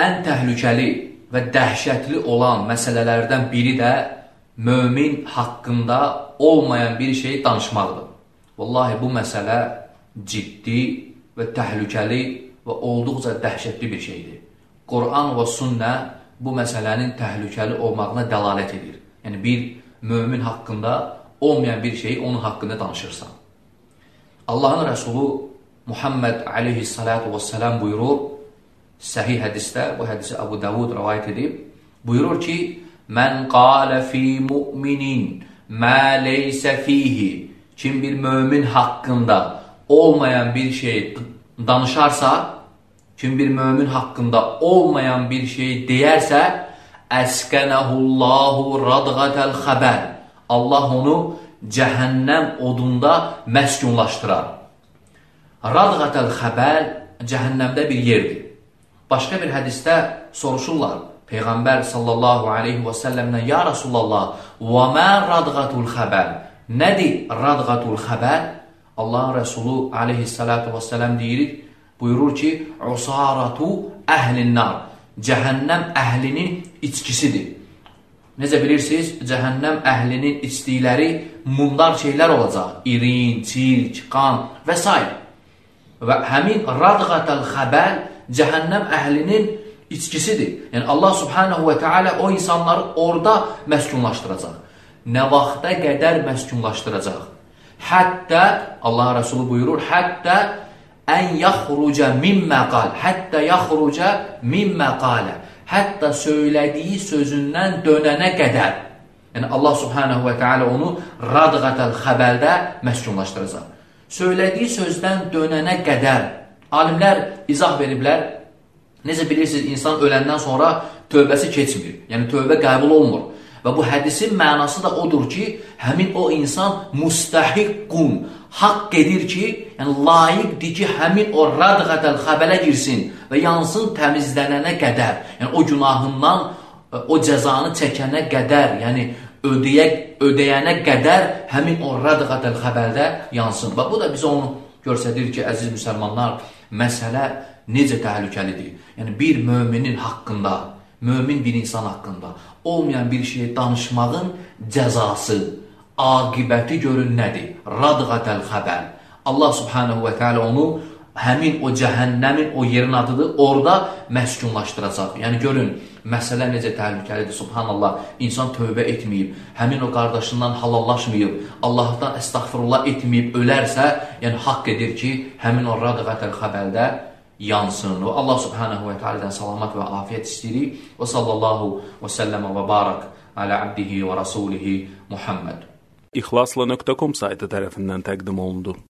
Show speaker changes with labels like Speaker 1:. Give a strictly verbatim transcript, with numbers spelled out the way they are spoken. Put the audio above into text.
Speaker 1: ən təhlükəli və dəhşətli olan məsələlərdən biri də mömin haqqında olmayan bir şey danışmaqdır. Vallahi bu məsələ ciddi və təhlükəli və olduqca dəhşətli bir şeydir. Quran və sünnə bu məsələnin təhlükəli olmağına dəlalət edir. Yəni bir mömin haqqında olmayan bir şey onun haqqında danışırsan. Allahın Rəsulu Muhammed aleyhissalatu vesselam buyurur, səhih hədisdə, bu hədisi Abu Davud rəvayət edib, buyurur ki, mən qalə fi mu'minin mə leysə fihi, kim bir mömin haqqında olmayan bir şey danışarsa, kim bir mömin haqqında olmayan bir şey deyərsə, əskənəhullahu radğətəl xəbər, Allah onu cəhənnəm odunda məskunlaşdırar. Radğətəl xəbər cəhənnəmdə bir yerdir. Başqa bir hədisdə soruşurlar, Peyğəmbər sallallahu aleyhi və səlləmdən, ya Rasulallah, və mə radğətul xəbər? Nədir radğətul xəbər? Allahın Rəsulu aleyhissalatu və səlləm deyir, buyurur ki, usaratu əhlin nar, cəhənnəm əhlinin içkisidir. Necə bilirsiniz, cəhənnəm əhlinin içdikləri mundar şeylər olacaq, irin, çirk, qan və s. Və həmin radğətəl xəbər cəhənnəm əhlinin içkisidir. Yəni Allah subhanahu və teala o insanları orada məskunlaşdıracaq. Nə vaxta qədər məskunlaşdıracaq? Hətta, Allah Rəsulu buyurur, hətta ən yaxruca mimmə qal, hətta yaxruca mimmə qalə, hətta söylədiyi sözündən dönənə qədər. Yəni Allah subhanahu və teala onu radğətəl xəbərdə məskunlaşdıracaq. Söylədiyi sözdən dönənə qədər. Alimlər izah veriblər, necə bilirsiniz, insan öləndən sonra tövbəsi keçmir, yəni tövbə qəbul olmur. Və bu hədisin mənası da odur ki, həmin o insan mustahiqqun, haqq edir ki, yəni layiqdir ki, həmin o radğətəl xəbərə girsin və yansın təmizlənənə qədər, yəni o günahından, o cəzanı çəkənə qədər, yəni ödəyə, ödəyənə qədər həmin o radğətəl xəbərdə yansın. Və bu da bizə onu göstərir ki, əziz müsəlmanlar, məsələ necə təhlükəlidir. Yəni bir möminin haqqında, mömin bir insan haqqında olmayan bir şey danışmağın cəzası, aqibəti görün nədir? Radğətəl xəbər. Allah subhanahu və teala onu həmin o cəhənnəmin o yerin adıdır, orada məskunlaşdıracaq. Yəni görün, məsələ necə təhlükəlidir, subhanallah. İnsan tövbə etməyib, həmin o qardaşından halallaşmayıb, Allahdan əstəğfirullah etməyib, ölərsə, yəni haqq edir ki, həmin o radğətəl xəbərdə yansın. Və Allah subhanahu və teala'dan salamat və afiyət istəyirik. Və sallallahu və səlləmə və barak alə abdihi və rasulihi Muhammed.
Speaker 2: İxlasla nöqtə com saytı tərəfindən təqdim olundu.